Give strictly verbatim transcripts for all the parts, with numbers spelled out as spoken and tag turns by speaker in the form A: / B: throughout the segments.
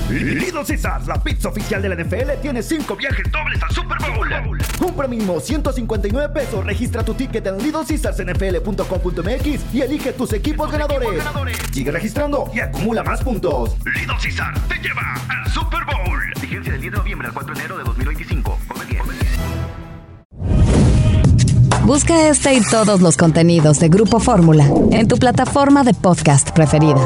A: Little Caesars, la pizza oficial de la N F L, tiene cinco viajes dobles al Super Bowl. Compra mínimo ciento cincuenta y nueve pesos, registra tu ticket en little caesars n f l punto com punto m x y elige tus equipos ganadores. equipos ganadores. Sigue registrando y acumula más puntos. Little Caesars te lleva al Super Bowl. Vigencia del diez de noviembre al cuatro de enero de dos mil veinticinco. Come bien.
B: Busca este y todos los contenidos de Grupo Fórmula en tu plataforma de podcast preferida.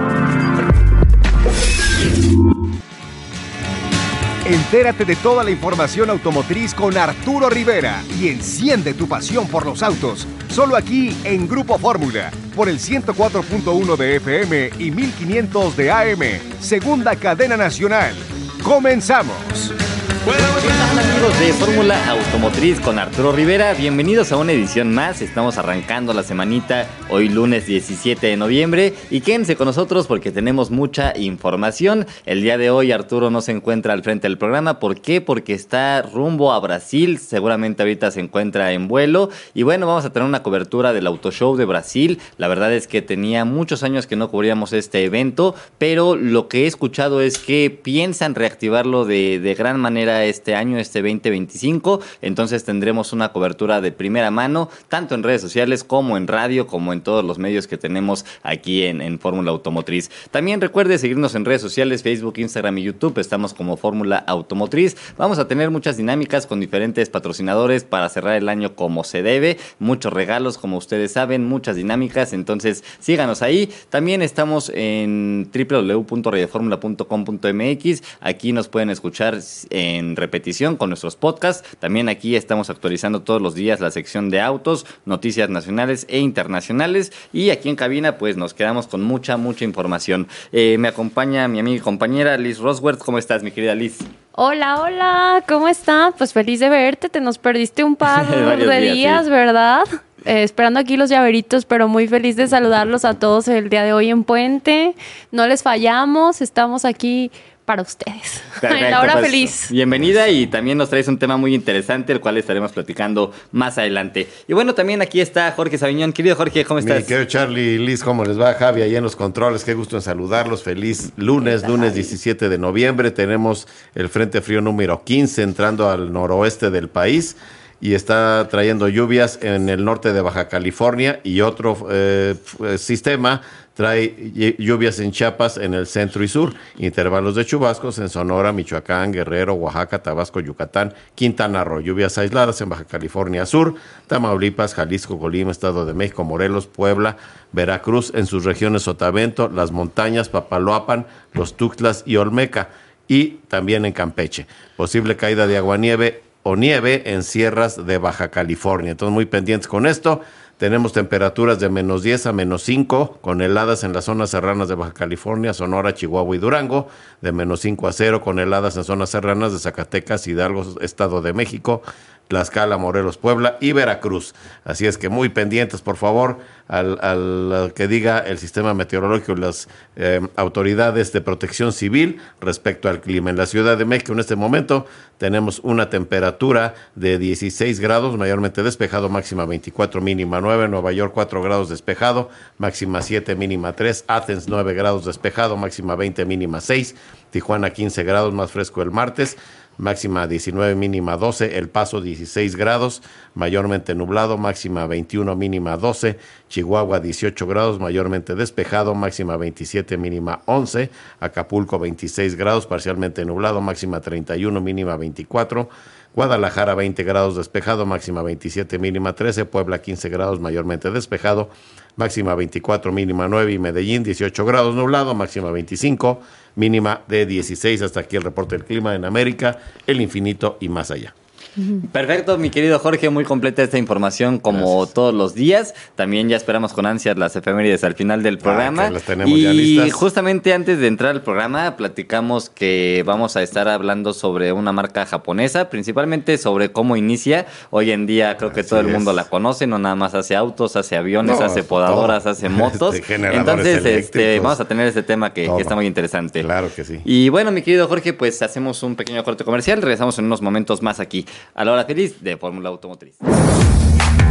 C: Entérate de toda la información automotriz con Arturo Rivera y enciende tu pasión por los autos. Solo aquí en Grupo Fórmula, por el ciento cuatro punto uno de F M y mil quinientos de A M, segunda cadena nacional. ¡Comenzamos!
D: ¿Qué tal, amigos de Fórmula Automotriz con Arturo Rivera? Bienvenidos a una edición más. Estamos arrancando la semanita hoy lunes diecisiete de noviembre y quédense con nosotros porque tenemos mucha información. El día de hoy Arturo no se encuentra al frente del programa. ¿Por qué? Porque está rumbo a Brasil. Seguramente ahorita se encuentra en vuelo. Y bueno, vamos a tener una cobertura del Auto Show de Brasil. La verdad es que tenía muchos años que no cubríamos este evento, pero lo que he escuchado es que piensan reactivarlo de, de gran manera este año, este veinte veinticinco, entonces tendremos una cobertura de primera mano, tanto en redes sociales como en radio, como en todos los medios que tenemos aquí en, en Fórmula Automotriz. También recuerde seguirnos en redes sociales, Facebook, Instagram y YouTube, estamos como Fórmula Automotriz. Vamos a tener muchas dinámicas con diferentes patrocinadores para cerrar el año como se debe, muchos regalos como ustedes saben, muchas dinámicas, entonces síganos ahí. También estamos en doble u doble u doble u punto radio fórmula punto com punto m x, aquí nos pueden escuchar en repetición con nuestros podcasts. También aquí estamos actualizando todos los días la sección de autos, noticias nacionales e internacionales, y aquí en cabina pues nos quedamos con mucha, mucha información. Eh, me acompaña mi amiga y compañera Liz Rosworth. ¿Cómo estás, mi querida Liz?
E: Hola, hola, ¿cómo está? Pues feliz de verte, te nos perdiste un par de días, días sí. ¿Verdad? Eh, esperando aquí los llaveritos, pero muy feliz de saludarlos a todos el día de hoy en Puente. No les fallamos, estamos aquí para ustedes.
D: Perfecto,
E: en la hora
D: pues,
E: feliz.
D: Bienvenida, y también nos traes un tema muy interesante, el cual estaremos platicando más adelante. Y bueno, también aquí está Jorge Sabiñón. Querido Jorge, ¿cómo estás?
F: Mi querido Charlie, Liz, ¿cómo les va? Javi, allá en los controles, qué gusto en saludarlos. Feliz lunes, lunes diecisiete de noviembre. Tenemos el Frente Frío número quince entrando al noroeste del país y está trayendo lluvias en el norte de Baja California, y otro eh, sistema trae lluvias en Chiapas en el centro y sur, intervalos de chubascos en Sonora, Michoacán, Guerrero, Oaxaca, Tabasco, Yucatán, Quintana Roo, lluvias aisladas en Baja California Sur, Tamaulipas, Jalisco, Colima, Estado de México, Morelos, Puebla, Veracruz, en sus regiones Sotavento, las montañas, Papaloapan, Los Tuxtlas y Olmeca, y también en Campeche. Posible caída de aguanieve o nieve en sierras de Baja California. Entonces, muy pendientes con esto. Tenemos temperaturas de menos diez a menos cinco, con heladas en las zonas serranas de Baja California, Sonora, Chihuahua y Durango, de menos cinco a cero, con heladas en zonas serranas de Zacatecas, Hidalgo, Estado de México, Tlaxcala, Morelos, Puebla y Veracruz. Así es que muy pendientes, por favor, al, al que diga el sistema meteorológico y las eh, autoridades de protección civil respecto al clima. En la Ciudad de México en este momento tenemos una temperatura de dieciséis grados, mayormente despejado, máxima veinticuatro, mínima nueve. Nueva York cuatro grados despejado, máxima siete, mínima tres. Athens nueve grados despejado, máxima veinte, mínima seis. Tijuana quince grados, más fresco el martes, máxima diecinueve, mínima doce. El Paso dieciséis grados, mayormente nublado, máxima veintiuno, mínima doce. Chihuahua dieciocho grados, mayormente despejado, máxima veintisiete, mínima once. Acapulco veintiséis grados, parcialmente nublado, máxima treinta y uno, mínima veinticuatro. Guadalajara veinte grados despejado, máxima veintisiete, mínima trece. Puebla quince grados, mayormente despejado, máxima veinticuatro, mínima nueve. Y Medellín dieciocho grados nublado, máxima veinticinco, mínima de dieciséis. Hasta aquí el reporte del clima en América, el infinito y más allá.
D: Perfecto, mi querido Jorge, muy completa esta información como Gracias. Todos los días. También ya esperamos con ansias las efemérides al final del programa.
F: Ah, las tenemos
D: y
F: ya listas.
D: Justamente antes de entrar al programa platicamos que vamos a estar hablando sobre una marca japonesa, principalmente sobre cómo inicia. Hoy en día creo que Así todo el mundo es. la conoce, no nada más hace autos, hace aviones, no, hace podadoras, todo. hace motos. Este, Entonces este, vamos a tener este tema que, que está muy interesante.
F: Claro que sí.
D: Y bueno, mi querido Jorge, pues hacemos un pequeño corte comercial, regresamos en unos momentos más aquí a la hora feliz de Fórmula Automotriz.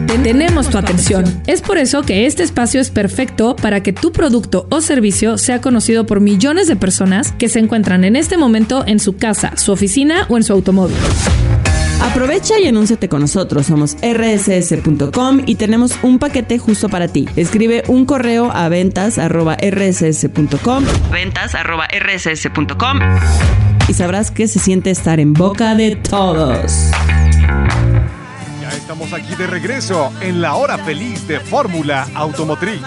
G: tenemos tu atención. Es por eso que este espacio es perfecto para que tu producto o servicio sea conocido por millones de personas que se encuentran en este momento en su casa, su oficina o en su automóvil.
H: Aprovecha y anúnciate con nosotros. Somos erre ese ese punto com y tenemos un paquete justo para ti. Escribe un correo a ventas arroba erre ese ese punto com ventas arroba erre ese ese punto com y sabrás que se siente estar en boca de todos.
C: Ya estamos aquí de regreso en la hora feliz de Fórmula Automotriz.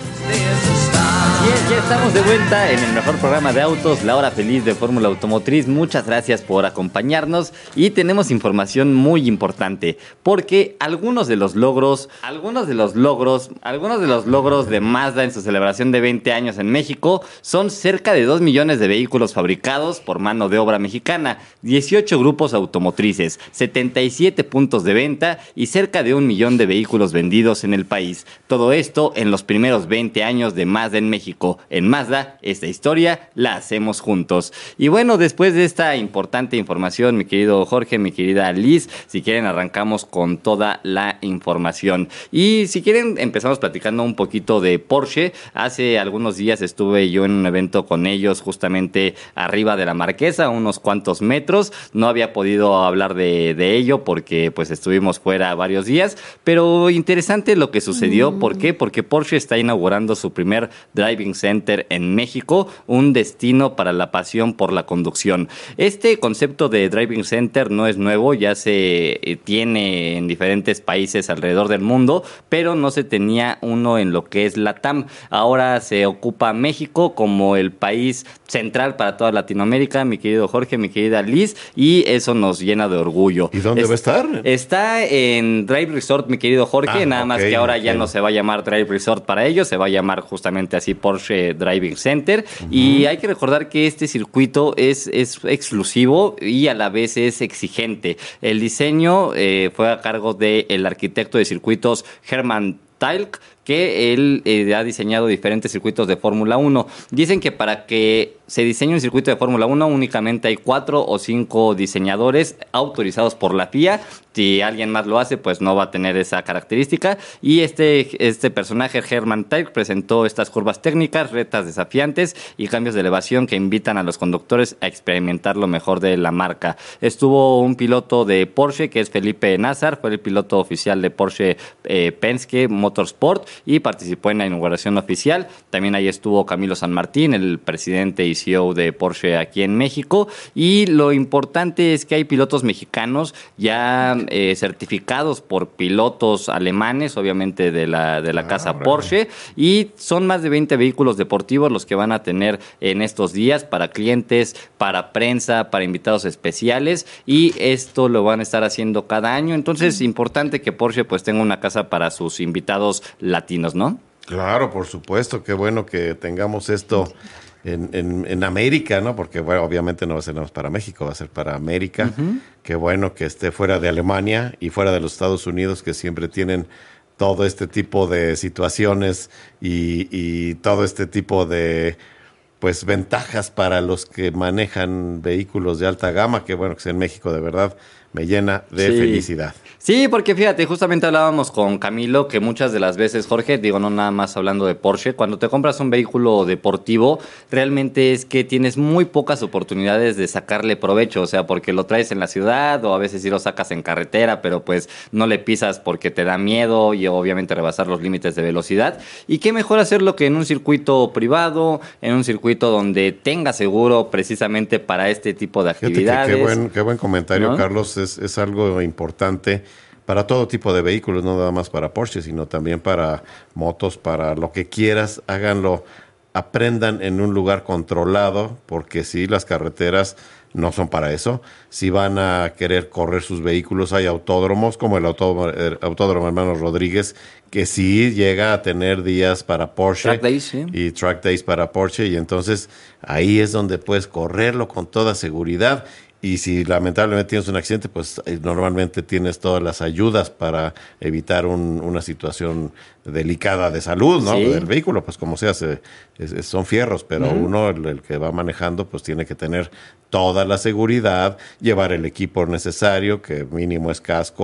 D: Bien, ya estamos de vuelta en el mejor programa de autos, la hora feliz de Fórmula Automotriz. Muchas gracias por acompañarnos y tenemos información muy importante porque algunos de los logros, algunos de los logros, algunos de los logros de Mazda en su celebración de veinte años en México son cerca de dos millones de vehículos fabricados por mano de obra mexicana, dieciocho grupos automotrices, setenta y siete puntos de venta y cerca de un millón de vehículos vendidos en el país. Todo esto en los primeros veinte años de Mazda en México. En Mazda, esta historia la hacemos juntos. Y bueno, después de esta importante información, mi querido Jorge, mi querida Liz, si quieren arrancamos con toda la información. Y si quieren empezamos platicando un poquito de Porsche. Hace algunos días estuve yo en un evento con ellos justamente arriba de la Marquesa, unos cuantos metros. No había podido hablar de, de ello porque pues estuvimos fuera varios días, pero interesante lo que sucedió. Mm. ¿Por qué? Porque Porsche está inaugurando su primer Driving Center en México, un destino para la pasión por la conducción. Este concepto de Driving Center no es nuevo, ya se tiene en diferentes países alrededor del mundo, pero no se tenía uno en lo que es LATAM. Ahora se ocupa México como el país central para toda Latinoamérica, mi querido Jorge, mi querida Liz, y eso nos llena de orgullo.
F: ¿Y dónde es, va a estar?
D: Está en Drive Resort, mi querido Jorge, ah, nada okay, más que ahora okay. ya no se va a llamar Drive Resort para ellos, se va a llamar justamente así Porsche Driving Center. Uh-huh. Y hay que recordar que este circuito es, es exclusivo y a la vez es exigente. El diseño eh, fue a cargo del arquitecto de circuitos Hermann Tilke, que él eh, ha diseñado diferentes circuitos de Fórmula uno. Dicen que para que se diseñe un circuito de Fórmula uno únicamente hay cuatro o cinco diseñadores autorizados por la F I A. Si alguien más lo hace, pues no va a tener esa característica. Y este, este personaje, Hermann Tilke, presentó estas curvas técnicas, retas desafiantes y cambios de elevación que invitan a los conductores a experimentar lo mejor de la marca. Estuvo un piloto de Porsche, que es Felipe Nasar, fue el piloto oficial de Porsche eh, Penske Motorsport, y participó en la inauguración oficial. También ahí estuvo Camilo San Martín, el presidente y C E O de Porsche aquí en México. Y lo importante es que hay pilotos mexicanos ya eh, certificados por pilotos alemanes, obviamente de la, de la ah, casa bueno. Porsche. Y son más de veinte vehículos deportivos los que van a tener en estos días para clientes, para prensa, para invitados especiales. Y esto lo van a estar haciendo cada año. Entonces es importante que Porsche pues tenga una casa para sus invitados latinos, ¿no?
F: Claro, por supuesto, qué bueno que tengamos esto en, en, en América, ¿no? Porque, bueno, obviamente no va a ser nada más para México, va a ser para América. Uh-huh. Qué bueno que esté fuera de Alemania y fuera de los Estados Unidos, que siempre tienen todo este tipo de situaciones y, y todo este tipo de, pues, ventajas para los que manejan vehículos de alta gama, que, bueno, que sea en México, de verdad, me llena de sí. felicidad.
D: Sí, porque fíjate, justamente hablábamos con Camilo que muchas de las veces, Jorge, digo, no nada más hablando de Porsche, cuando te compras un vehículo deportivo, realmente es que tienes muy pocas oportunidades de sacarle provecho, o sea, porque lo traes en la ciudad o a veces sí lo sacas en carretera, pero pues no le pisas porque te da miedo y obviamente rebasar los límites de velocidad. Y qué mejor hacerlo que en un circuito privado, en un circuito donde tenga seguro precisamente para este tipo de actividades.
F: Fíjate que qué buen, qué buen comentario, ¿no? Carlos, es, es algo importante para todo tipo de vehículos, no nada más para Porsche, sino también para motos, para lo que quieras, háganlo, aprendan en un lugar controlado, porque sí, las carreteras no son para eso. Si van a querer correr sus vehículos, hay autódromos, como el autódromo, el autódromo Hermanos Rodríguez, que sí llega a tener días para Porsche.
D: Track days, sí.
F: Y track days para Porsche, y entonces ahí es donde puedes correrlo con toda seguridad. Y si lamentablemente tienes un accidente, pues eh, normalmente tienes todas las ayudas para evitar un, una situación delicada de salud, ¿no? Sí. Del vehículo, pues como sea, se, es, son fierros, pero uh-huh. uno, el, el que va manejando, pues tiene que tener toda la seguridad, llevar el equipo necesario, que mínimo es casco,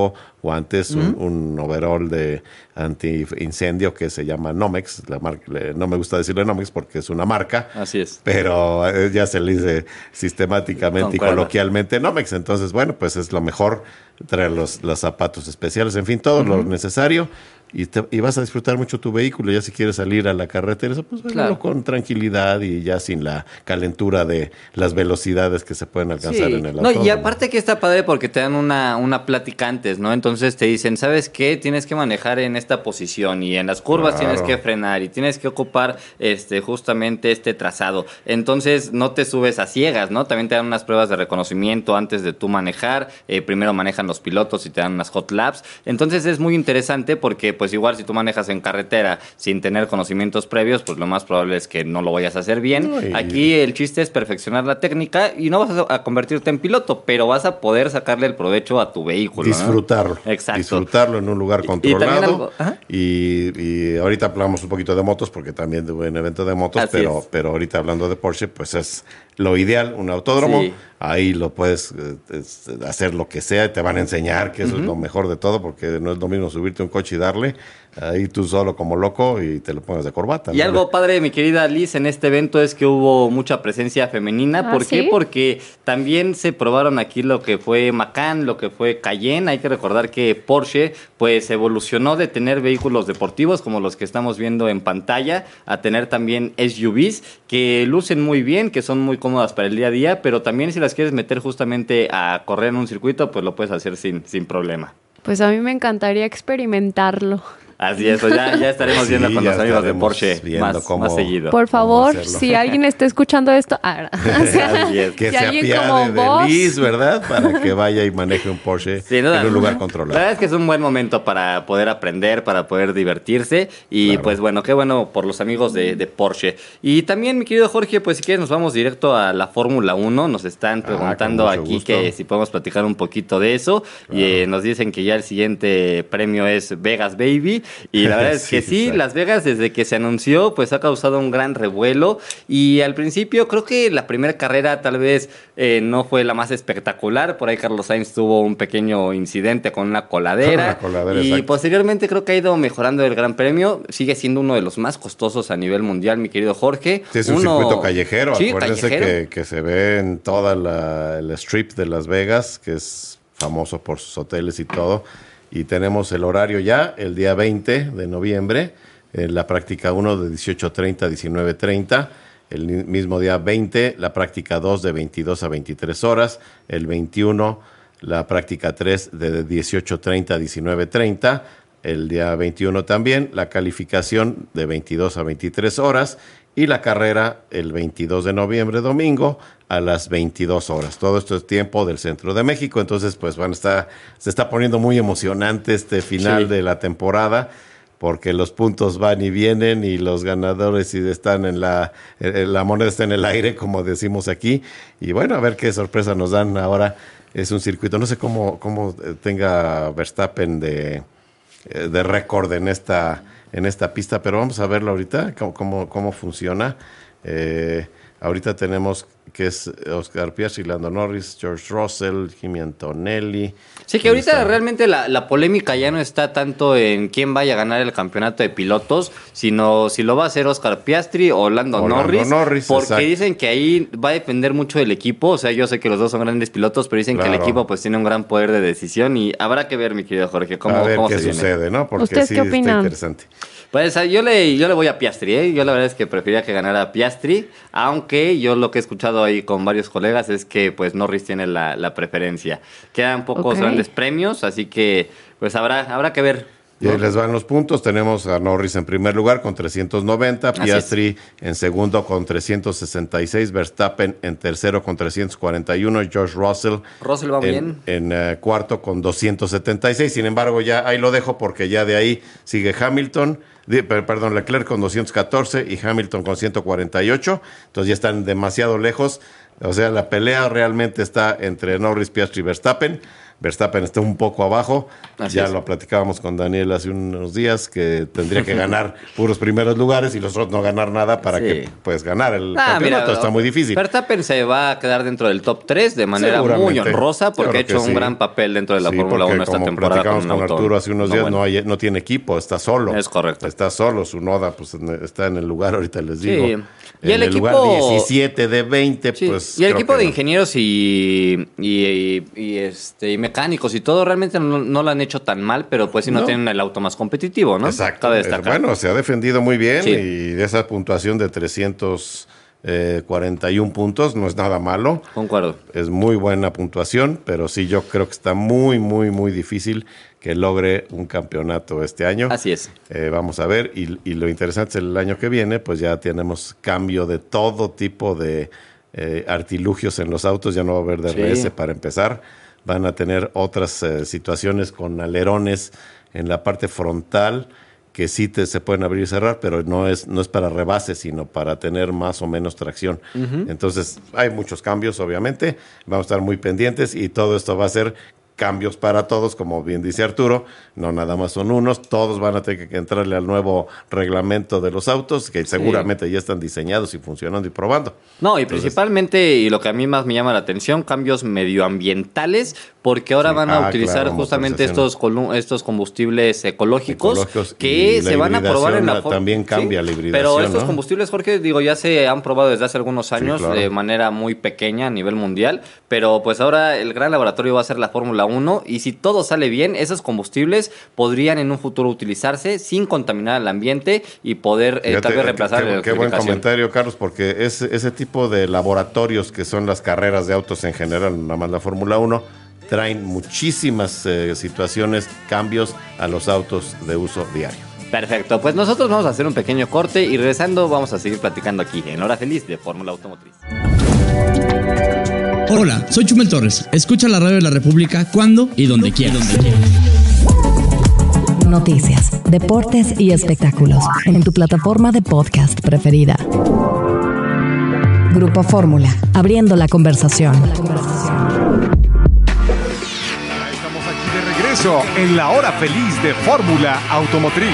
F: guantes, uh-huh. un, un overall de anti-incendio que se llama Nomex. La marca, no me gusta decirle Nomex porque es una marca.
D: Así es.
F: Pero ya se le dice sistemáticamente Concuerdo. y coloquialmente Nomex. Entonces, bueno, pues es lo mejor traer los, los zapatos especiales, en fin, todo uh-huh. lo necesario. Y, te, y vas a disfrutar mucho tu vehículo. Ya si quieres salir a la carretera, pues claro. con tranquilidad y ya sin la calentura de las velocidades que se pueden alcanzar
D: sí.
F: en el
D: no,
F: autódromo.
D: Y aparte que está padre porque te dan una, una plática antes, ¿no? Entonces te dicen, ¿sabes qué? Tienes que manejar en esta posición y en las curvas claro. tienes que frenar y tienes que ocupar este justamente este trazado. Entonces no te subes a ciegas, ¿no? También te dan unas pruebas de reconocimiento antes de tú manejar. Eh, primero manejan los pilotos y te dan unas hot laps. Entonces es muy interesante porque pues igual si tú manejas en carretera sin tener conocimientos previos, pues lo más probable es que no lo vayas a hacer bien. No, y... Aquí el chiste es perfeccionar la técnica y no vas a convertirte en piloto, pero vas a poder sacarle el provecho a tu vehículo.
F: Disfrutarlo.
D: ¿no? Exacto.
F: Disfrutarlo en un lugar controlado. Y, y, y ahorita hablamos un poquito de motos, porque también tuve un evento de motos, Así pero, es. pero ahorita hablando de Porsche, pues es lo ideal, un autódromo. Sí. Ahí lo puedes eh, hacer lo que sea, te van a enseñar que eso uh-huh. es lo mejor de todo, porque no es lo mismo subirte a un coche y darle ahí tú solo como loco y te lo pones de corbata.
D: Y ¿no? algo padre, mi querida Liz, en este evento es que hubo mucha presencia femenina.
E: ¿Ah,
D: ¿Por
E: sí?
D: qué? Porque también se probaron aquí lo que fue Macan, lo que fue Cayenne. Hay que recordar que Porsche pues evolucionó de tener vehículos deportivos como los que estamos viendo en pantalla a tener también S U Vs que lucen muy bien, que son muy cómodas para el día a día, pero también si las quieres meter justamente a correr en un circuito, pues lo puedes hacer sin, sin problema.
E: Pues a mí me encantaría experimentarlo.
D: Así es, ya, ya estaremos sí, viendo con los amigos de Porsche más, cómo, más seguido.
E: Por favor, si alguien está escuchando esto, ah, o sea,
F: que
E: si
F: se apiade de Liz, ¿verdad? Para que vaya y maneje un Porsche sí, no, en un lugar controlado.
D: La verdad es que es un buen momento para poder aprender, para poder divertirse y claro. pues bueno, qué bueno por los amigos de, de Porsche. Y también, mi querido Jorge, pues si quieres nos vamos directo a la Fórmula uno. Nos están preguntando ah, aquí gusto. que si podemos platicar un poquito de eso. Claro. Y eh, nos dicen que ya el siguiente premio es Vegas Baby. Y la verdad es que sí, sí Las Vegas desde que se anunció pues ha causado un gran revuelo y al principio creo que la primera carrera tal vez eh, no fue la más espectacular, por ahí Carlos Sainz tuvo un pequeño incidente con una coladera,
F: una coladera
D: y
F: exacto.
D: posteriormente creo que ha ido mejorando el Gran Premio, sigue siendo uno de los más costosos a nivel mundial, mi querido Jorge.
F: Sí, es un
D: uno...
F: circuito callejero,
D: sí,
F: acuérdense
D: callejero.
F: Que, que se ve en toda la el strip de Las Vegas, que es famoso por sus hoteles y todo. Y tenemos el horario ya, el día veinte de noviembre, en la práctica uno de dieciocho treinta a diecinueve treinta, el mismo día veinte, la práctica dos de veintidós a veintitrés horas, el veintiuno, la práctica tres de dieciocho treinta a diecinueve treinta, el día veintiuno también, la calificación de veintidós a veintitrés horas, y la carrera el veintidós de noviembre, domingo, a las veintidós horas. Todo esto es tiempo del centro de México. Entonces, pues bueno, está, se está poniendo muy emocionante este final sí. de la temporada, porque los puntos van y vienen y los ganadores están en la, la moneda está en el aire, como decimos aquí. Y bueno, a ver qué sorpresa nos dan ahora. Es un circuito, no sé cómo, cómo tenga Verstappen de, de récord en esta... en esta pista, pero vamos a verlo ahorita, cómo, cómo, cómo funciona. Eh, ahorita tenemos que es Oscar Piastri, Lando Norris, George Russell, Kimi Antonelli.
D: Sí, que ahorita realmente la, la polémica ya no está tanto en quién vaya a ganar el campeonato de pilotos, sino si lo va a hacer Oscar Piastri o Lando, o Norris, Lando Norris, porque exacto. dicen que ahí va a depender mucho del equipo. O sea, yo sé que los dos son grandes pilotos, pero dicen claro. que el equipo pues tiene un gran poder de decisión y habrá que ver, mi querido Jorge, cómo,
F: a ver
D: cómo
F: qué
D: se
F: sucede,
D: viene.
F: ¿no? Porque
E: ¿Ustedes
F: sí
E: qué opinan?
F: Está interesante.
D: Pues yo le, yo le voy a Piastri, ¿eh? Yo la verdad es que preferiría que ganara Piastri, aunque yo lo que he escuchado ahí con varios colegas es que pues Norris tiene la, la preferencia. Quedan pocos okay. grandes premios, así que pues habrá, habrá que ver.
F: Y ahí les van los puntos. Tenemos a Norris en primer lugar con trescientos noventa, Piastri en segundo con trescientos sesenta y seis, Verstappen en tercero con trescientos cuarenta y uno, George Russell,
D: Russell va
F: en,
D: bien.
F: en uh, cuarto con doscientos setenta y seis. Sin embargo, ya ahí lo dejo porque ya de ahí sigue Hamilton, de, perdón, Leclerc con doscientos catorce y Hamilton con ciento cuarenta y ocho. Entonces ya están demasiado lejos. O sea, la pelea realmente está entre Norris, Piastri y Verstappen. Verstappen está un poco abajo.
D: Así
F: ya
D: es.
F: lo platicábamos con Daniel hace unos días, que tendría que ganar puros primeros lugares y los otros no ganar nada para
D: Sí.
F: que pues ganar el
D: Ah,
F: campeonato.
D: mira,
F: está muy difícil.
D: Verstappen se va a quedar dentro del top tres de manera muy
F: Seguramente.
D: honrosa
F: Yo
D: porque ha
F: creo
D: hecho
F: que
D: un
F: sí.
D: gran papel dentro de la
F: Sí,
D: Fórmula
F: porque
D: uno esta
F: como
D: temporada.
F: platicamos
D: con un
F: con
D: auto
F: Arturo hace unos
D: no
F: días,
D: bueno.
F: no, hay, no tiene equipo, está solo.
D: Es correcto.
F: Está solo, su Noda pues en- está en el lugar, ahorita les digo.
D: Sí. Y
F: en
D: el
F: el lugar
D: equipo-
F: diecisiete de veinte,
D: Sí,
F: pues.
D: y el
F: creo
D: equipo
F: que
D: de
F: no.
D: ingenieros y, y, y- y, este, y mecánicos y todo realmente no, no lo han hecho tan mal, pero pues sí no,
F: No.
D: tienen el auto más competitivo, ¿no?
F: Exacto.
D: Cabe
F: Eh,
D: destacar.
F: Bueno, se ha defendido muy bien
D: Sí.
F: y de esa puntuación de trescientos cuarenta y uno puntos no es nada malo.
D: Concuerdo.
F: Es muy buena puntuación, pero sí yo creo que está muy, muy, muy difícil que logre un campeonato este año.
D: Así es.
F: Eh, vamos a ver, y, y lo interesante es el año que viene, pues ya tenemos cambio de todo tipo de eh, artilugios en los autos, ya no va a haber D R S
D: Sí.
F: para empezar, van a tener otras eh, situaciones con alerones en la parte frontal que sí te, se pueden abrir y cerrar, pero no es, no es para rebase, sino para tener más o menos tracción. Entonces, hay muchos cambios, obviamente, vamos a estar muy pendientes y todo esto va a ser cambios para todos, como bien dice Arturo, no nada más son unos, todos van a tener que entrarle al nuevo reglamento de los autos, que seguramente ya están diseñados y funcionando y probando.
D: No, y
F: Entonces-
D: principalmente, y lo que a mí más me llama la atención, cambios medioambientales, porque ahora
F: Sí,
D: van a
F: ah,
D: utilizar
F: claro,
D: justamente
F: motorización.
D: estos, colu- estos combustibles ecológicos,
F: Ecológicos,
D: que
F: y
D: se
F: la
D: van a probar en la
F: hibridación
D: for-
F: también cambia la hibridación,
D: Pero estos
F: ¿no?
D: combustibles, Jorge, digo, ya se han probado desde hace algunos años
F: claro.
D: de manera muy pequeña a nivel mundial, pero pues ahora el gran laboratorio va a ser la Fórmula uno, y si todo sale bien, esos combustibles podrían en un futuro utilizarse sin contaminar al ambiente y poder eh,
F: Fíjate,
D: tal vez reemplazar
F: qué,
D: la
F: qué buen
D: electrificación.
F: comentario, Carlos, porque es, ese tipo de laboratorios que son las carreras de autos en general, nada más la Fórmula uno, traen muchísimas eh, situaciones, cambios a los autos de uso diario.
D: Perfecto, pues nosotros vamos a hacer un pequeño corte y regresando vamos a seguir platicando aquí en Hora Feliz de Fórmula Automotriz.
I: Hola, soy Chumel Torres. Escucha la radio de la República cuando y donde quieras.
B: Noticias, deportes y espectáculos en tu plataforma de podcast preferida. Grupo Fórmula, abriendo la conversación.
C: Estamos aquí de regreso en la hora feliz de Fórmula Automotriz.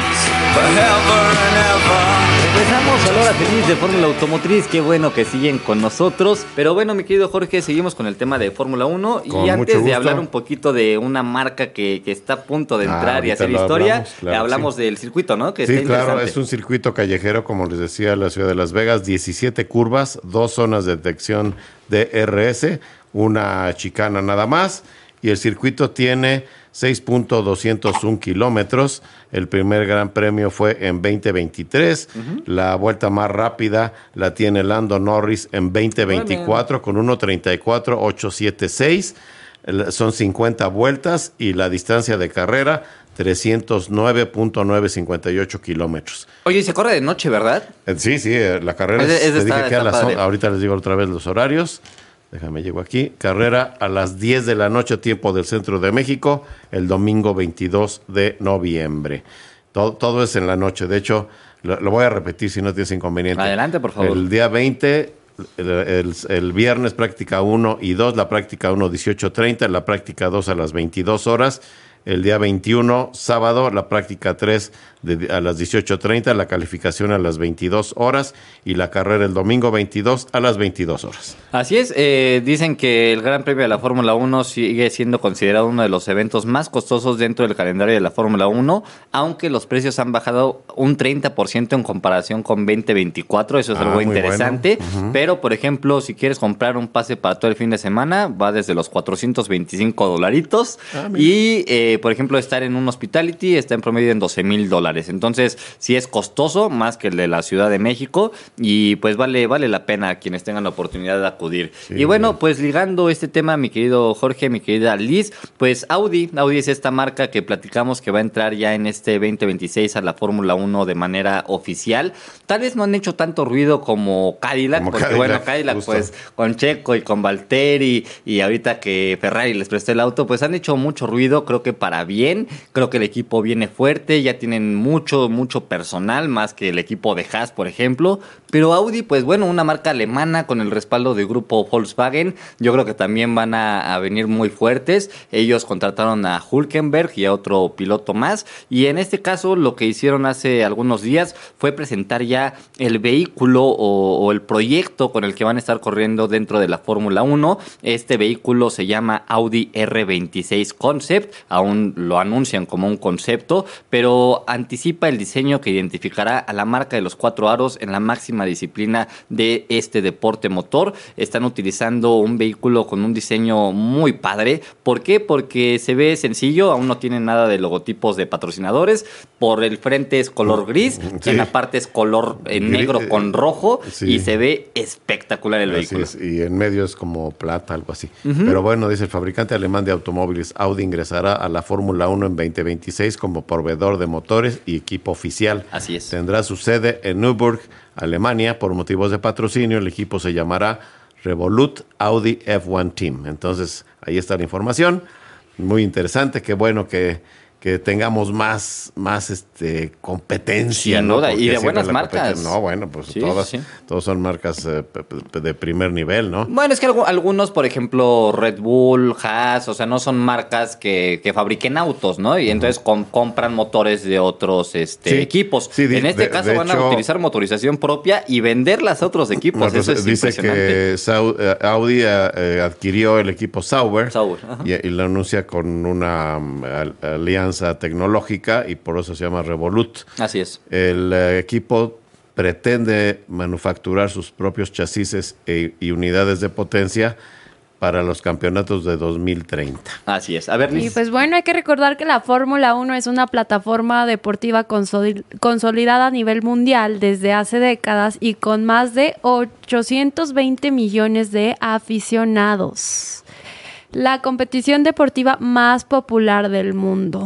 D: Regresamos a la Hora Feliz de Fórmula Automotriz, qué bueno que siguen con nosotros. Pero bueno, mi querido Jorge, seguimos con el tema de Fórmula uno.
F: Con
D: Y antes
F: mucho
D: de
F: gusto.
D: hablar un poquito de una marca que, que está a punto de
F: Ah,
D: entrar y
F: ahorita
D: hacer
F: lo
D: historia,
F: hablamos, claro,
D: hablamos
F: sí.
D: del circuito, ¿no? Que
F: Sí,
D: está
F: claro,
D: interesante.
F: es un circuito callejero, como les decía, la ciudad de Las Vegas, diecisiete curvas, dos zonas de detección de D R S, una chicana nada más, y el circuito tiene seis punto doscientos uno kilómetros. El primer gran premio fue en veinte veintitrés. La vuelta más rápida la tiene Lando Norris en veinte veinticuatro con uno treinta y cuatro ochocientos setenta y seis. El- Son cincuenta vueltas y la distancia de carrera trescientos nueve punto novecientos cincuenta y ocho kilómetros.
D: Oye, y se corre de noche, ¿verdad?
F: Eh, Sí, sí, eh, la carrera
D: Es-
F: es,
D: es-
F: te
D: está-
F: dije que a
D: está
F: las,
D: padre.
F: on- ahorita les digo otra vez los horarios. Déjame, llego aquí. Carrera a las diez de la noche, tiempo del centro de México, el domingo veintidós de noviembre. Todo, todo es en la noche. De hecho, lo, lo voy a repetir si no tienes inconveniente.
D: Adelante, por favor.
F: El día veinte, el, el- el viernes práctica uno y dos, la práctica uno dieciocho treinta, la práctica dos a las veintidós horas. El día veintiuno, sábado, la práctica tres de, a las dieciocho treinta, la calificación a las veintidós horas y la carrera el domingo veintidós a las veintidós horas.
D: Así es, eh, dicen que el Gran Premio de la Fórmula uno sigue siendo considerado uno de los eventos más costosos dentro del calendario de la Fórmula uno, aunque los precios han bajado un treinta por ciento en comparación con veinte veinticuatro, eso es
F: Ah,
D: algo
F: muy
D: interesante,
F: bueno. Ujú.
D: pero por ejemplo, si quieres comprar un pase para todo el fin de semana, va desde los cuatrocientos veinticinco dolaritos
F: Ah, mira.
D: y eh, por ejemplo, estar en un hospitality está en promedio en doce mil dólares, entonces sí es costoso, más que el de la Ciudad de México, y pues vale, vale la pena a quienes tengan la oportunidad de acudir.
F: Sí,
D: y bueno,
F: bien.
D: pues ligando este tema, mi querido Jorge, mi querida Liz, pues Audi, Audi es esta marca que platicamos que va a entrar ya en este veinte veintiséis a la Fórmula uno de manera oficial. Tal vez no han hecho tanto ruido como Cadillac,
F: Como
D: porque
F: Cadillac,
D: bueno, Cadillac
F: justo.
D: pues con Checo y con Valtteri y ahorita que Ferrari les prestó el auto, pues han hecho mucho ruido, creo que para bien. Creo que el equipo viene fuerte, ya tienen mucho, mucho personal, más que el equipo de Haas, por ejemplo. Pero Audi, pues bueno, una marca alemana con el respaldo del grupo Volkswagen, yo creo que también van a, a venir muy fuertes. Ellos contrataron a Hülkenberg y a otro piloto más, y en este caso lo que hicieron hace algunos días fue presentar ya el vehículo o, o el proyecto con el que van a estar corriendo dentro de la Fórmula uno. Este vehículo se llama Audi R veintiséis Concept, aún lo anuncian como un concepto, pero anticipa el diseño que identificará a la marca de los cuatro aros en la máxima disciplina de este deporte motor. Están utilizando un vehículo con un diseño muy padre. ¿Por qué? Porque se ve sencillo, aún no tiene nada de logotipos de patrocinadores. Por el frente es color gris, sí. En la parte es color eh, negro gris, con rojo, sí. Y se ve espectacular el así vehículo.
F: Es, y en medio es como plata, algo así. Uh-huh. Pero bueno, dice el fabricante alemán de automóviles Audi ingresará a la Fórmula uno en veinte veintiséis como proveedor de motores y equipo oficial.
D: Así es.
F: Tendrá su sede en Nürburgring, Alemania. Por motivos de patrocinio, el equipo se llamará Revolut Audi F uno Team. Entonces, ahí está la información. Muy interesante, qué bueno que, que tengamos más, más este, competencia.
D: Sin
F: ¿no?
D: duda, y de buenas marcas.
F: No, bueno, pues
D: sí,
F: todas,
D: sí.
F: todos son marcas eh, de primer nivel, ¿no?
D: Bueno, es que algunos, por ejemplo, Red Bull, Haas, o sea, no son marcas que, que fabriquen autos, ¿no? Y entonces com- compran motores de otros este, sí, equipos. Sí, de, en este de, caso de van hecho, a utilizar motorización propia y venderlas a otros equipos. No, pues, Eso es
F: dice
D: impresionante.
F: que Audi eh, adquirió el equipo Sauber,
D: Sauber
F: y, y lo anuncia con una um, alianza tecnológica y por eso se llama Revolut.
D: Así es.
F: El uh, equipo pretende manufacturar sus propios chasis e, y unidades de potencia para los campeonatos de dos mil treinta.
D: Así es. A ver, Liz.
E: Y pues bueno, hay que recordar que la Fórmula uno es una plataforma deportiva consol- consolidada a nivel mundial desde hace décadas y con más de ochocientos veinte millones de aficionados. La competición deportiva más popular del mundo.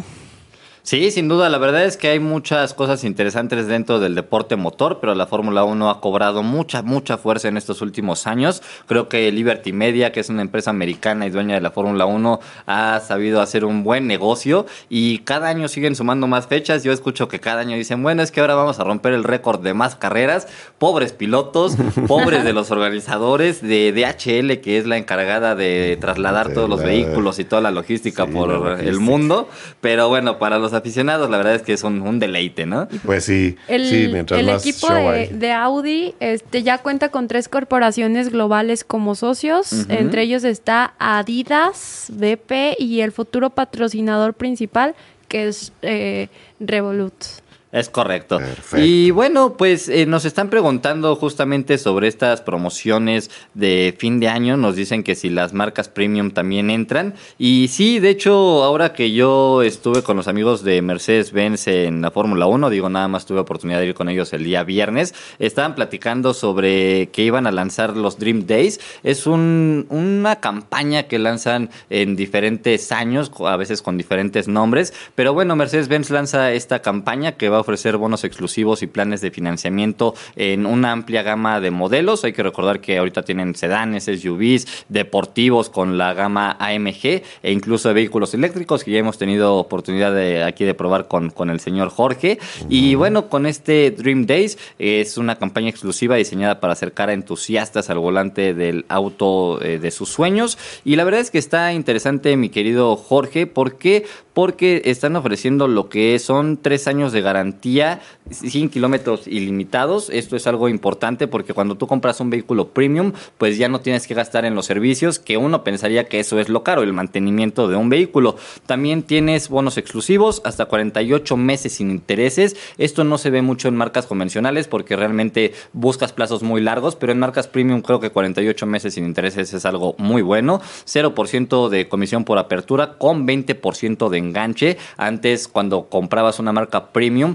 D: Sí, sin duda, la verdad es que hay muchas cosas interesantes dentro del deporte motor, pero la Fórmula uno ha cobrado mucha, mucha fuerza en estos últimos años. Creo que Liberty Media, que es una empresa americana y dueña de la Fórmula uno, ha sabido hacer un buen negocio y cada año siguen sumando más fechas. Yo escucho que cada año dicen, bueno, es que ahora vamos a romper el récord de más carreras. Pobres pilotos, pobres de los organizadores, de D H L, que es la encargada de trasladar todos los vehículos y toda la logística sí, por logística. el mundo. Pero bueno, para los aficionados, la verdad es que es un, un deleite, ¿no?
F: Pues sí,
E: el,
F: sí, mientras
E: el
F: más
E: equipo
F: show
E: de, de Audi este, ya cuenta con tres corporaciones globales como socios. Uh-huh. Entre ellos está Adidas, B P y el futuro patrocinador principal, que es eh, Revolut.
D: Es correcto.
F: Perfecto.
D: Y bueno, pues eh, nos están preguntando justamente sobre estas promociones de fin de año. Nos dicen que si las marcas premium también entran. Y sí, de hecho, ahora que yo estuve con los amigos de Mercedes-Benz en la Fórmula uno, digo, nada más tuve oportunidad de ir con ellos el día viernes, estaban platicando sobre que iban a lanzar los Dream Days. Es un, una campaña que lanzan en diferentes años, a veces con diferentes nombres. Pero bueno, Mercedes-Benz lanza esta campaña que va a ofrecer bonos exclusivos y planes de financiamiento en una amplia gama de modelos. Hay que recordar que ahorita tienen sedanes, S U Vs, deportivos con la gama A M G e incluso de vehículos eléctricos que ya hemos tenido oportunidad de aquí de probar con, con el señor Jorge. Y bueno, con este Dream Days es una campaña exclusiva diseñada para acercar a entusiastas al volante del auto eh, de sus sueños. Y la verdad es que está interesante, mi querido Jorge. ¿Por qué? Porque están ofreciendo lo que son tres años de garantía, cien kilómetros ilimitados. Esto es algo importante porque cuando tú compras un vehículo premium, pues ya no tienes que gastar en los servicios, que uno pensaría que eso es lo caro, el mantenimiento de un vehículo. También tienes bonos exclusivos, hasta cuarenta y ocho meses sin intereses. Esto no se ve mucho en marcas convencionales porque realmente buscas plazos muy largos, pero en marcas premium creo que cuarenta y ocho meses sin intereses es algo muy bueno. cero por ciento de comisión por apertura con veinte por ciento de enganche. Antes, cuando comprabas una marca premium,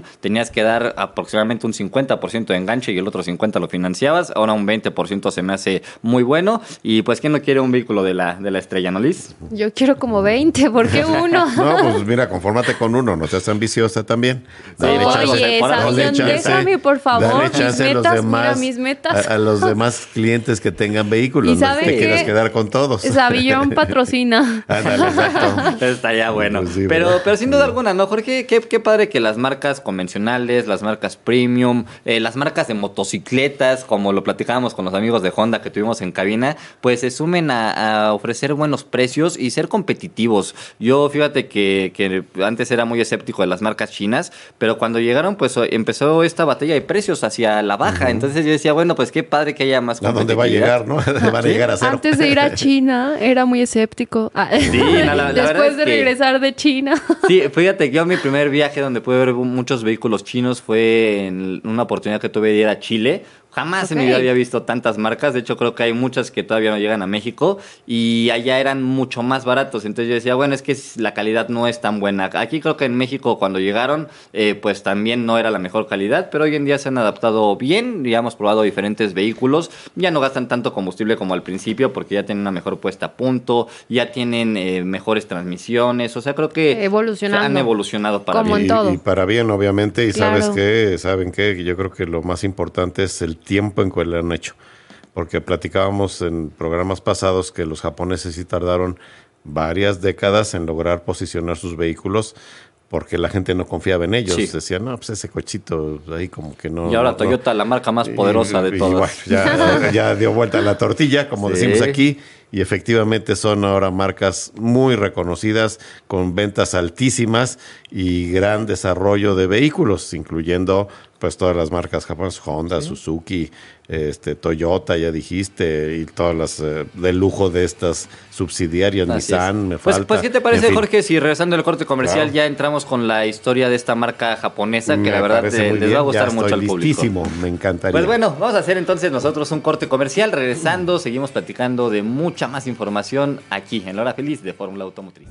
D: tenías que dar aproximadamente un cincuenta por ciento de enganche y el otro cincuenta por ciento lo financiabas. Ahora un veinte por ciento se me hace muy bueno. Y pues, ¿quién no quiere un vehículo de la, de la estrella, no, Liz?
E: Yo quiero como veinte, ¿por qué uno?
F: No, pues mira, confórmate con uno, no seas ambiciosa también.
E: Dale Oye, chance, Sabión, déjame, por favor,
F: dale chance mis metas, a los demás,
E: mira mis metas.
F: A, a los demás clientes que tengan vehículos, no te quieras quedar con todos.
E: Sabión patrocina.
F: Ándale, exacto.
D: Está ya bueno. Pues sí, pero, pero sin duda alguna, ¿no, Jorge? Qué, qué padre que las marcas convencionales, las marcas premium, eh, las marcas de motocicletas, como lo platicábamos con los amigos de Honda que tuvimos en cabina, pues se sumen a, a ofrecer buenos precios y ser competitivos. Yo, fíjate que, que antes era muy escéptico de las marcas chinas, pero cuando llegaron, pues empezó esta batalla de precios hacia la baja. Uh-huh. Entonces yo decía, bueno, pues qué padre que haya más competitividad.
F: ¿A dónde va a llegar, no? Van a llegar a cero.
E: Antes de ir a China, era muy escéptico.
D: Sí, no, la, la
E: Después de regresar
D: que,
E: de China.
D: Sí, fíjate que yo mi primer viaje donde pude ver muchos vehículos chinos fue en una oportunidad que tuve de ir a Chile. Jamás okay. en mi vida había visto tantas marcas. De hecho, creo que hay muchas que todavía no llegan a México y allá eran mucho más baratos. Entonces yo decía, bueno, es que la calidad no es tan buena. Aquí creo que en México cuando llegaron, eh, pues también no era la mejor calidad, pero hoy en día se han adaptado bien. Ya hemos probado diferentes vehículos. Ya no gastan tanto combustible como al principio porque ya tienen una mejor puesta a punto, ya tienen eh, mejores transmisiones. O sea, creo que
E: Evolucionando.
D: han evolucionado para
E: como
D: bien.
E: En todo.
F: Y, y para bien, obviamente. Y
E: claro.
F: ¿sabes qué? ¿Saben qué? Yo creo que lo más importante es el tiempo en que lo han hecho, porque platicábamos en programas pasados que los japoneses sí tardaron varias décadas en lograr posicionar sus vehículos porque la gente no confiaba en ellos. Sí. Decían, no, pues ese cochito ahí como que no...
D: Y ahora
F: no,
D: Toyota,
F: no.
D: la marca más poderosa
F: y,
D: de
F: y,
D: todas.
F: Y bueno, ya, ya dio vuelta la tortilla, como sí. decimos aquí, y efectivamente son ahora marcas muy reconocidas, con ventas altísimas y gran desarrollo de vehículos, incluyendo pues todas las marcas japonesas, Honda, sí. Suzuki, este, Toyota, ya dijiste, y todas las eh, de lujo de estas subsidiarias, Así Nissan, me
D: pues,
F: falta.
D: Pues, ¿qué te parece,
F: en fin.
D: Jorge, si regresando al corte comercial claro. ya entramos con la historia de esta marca japonesa, que me la verdad te, les bien. va a gustar
F: ya
D: mucho al
F: listísimo.
D: público?
F: Me encantaría.
D: Pues bueno, vamos a hacer entonces nosotros un corte comercial. Regresando, seguimos platicando de mucha más información aquí, en La Hora Feliz de Fórmula Automotriz.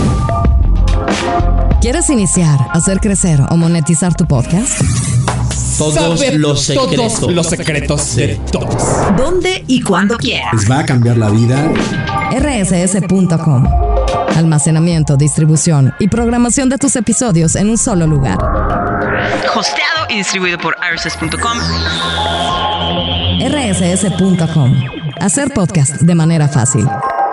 B: ¿Quieres iniciar, hacer crecer o monetizar tu podcast?
I: Todos
J: Saber
I: los secretos.
J: Todos los secretos de todos.
K: ¿Dónde y cuándo quieras?
I: Les va a cambiar la vida.
B: R S S punto com. Almacenamiento, distribución y programación de tus episodios en un solo lugar.
K: Hosteado y distribuido por R S S punto com.
B: R S S punto com. Hacer podcast de manera fácil.